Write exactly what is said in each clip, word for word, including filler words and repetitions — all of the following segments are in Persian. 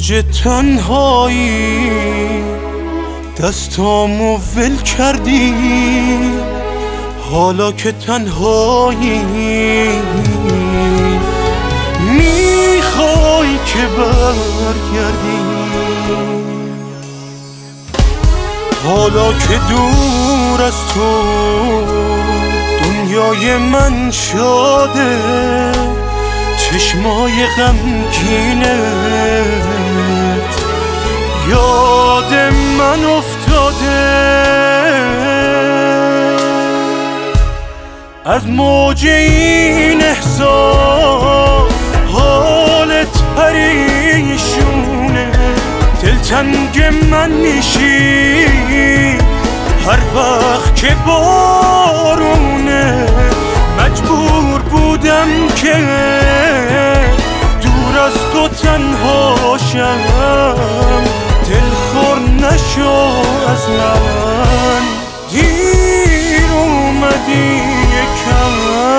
موج تنهایی دستامو ول کردی، حالا که تنهایی میخوای که برگردی. حالا که دور از تو دنیای من شده، چشمای غمگینت یاد من افتاده. از موج این احساس حالت پریشونه، دلتنگ من میشی هر وقت که بارونه. مجبور بودم که دور از تو تنهاشم، دلخور نشو از من، دیر اومدی یکم.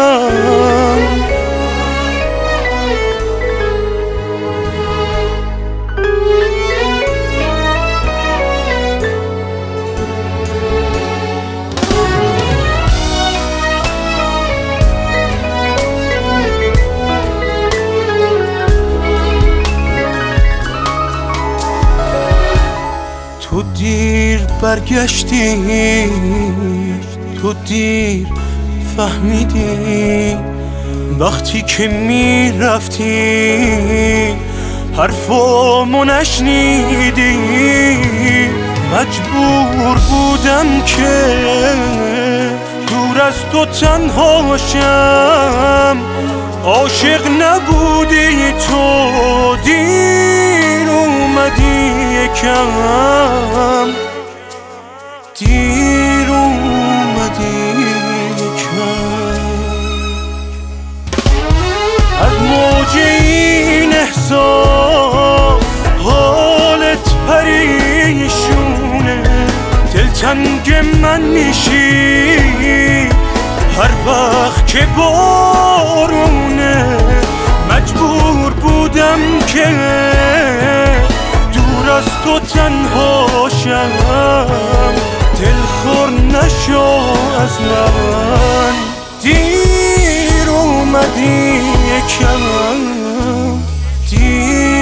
تو دیر برگشتی، تو دیر فهمیدی، وقتی که میرفتی حرفامو نشنیدی. مجبور بودم که دور از تو تنهاشم، عاشق نبودی تو، دیر اومدی یکم، دیر اومدی یکم. از موج این احساس حالت پریشونه، دلتنگ من میشی هر وقت که بارونه. مجبور بودم که دور از تو تنهاشم، دلخور نشو از من، دیر اومدی یکم، دیر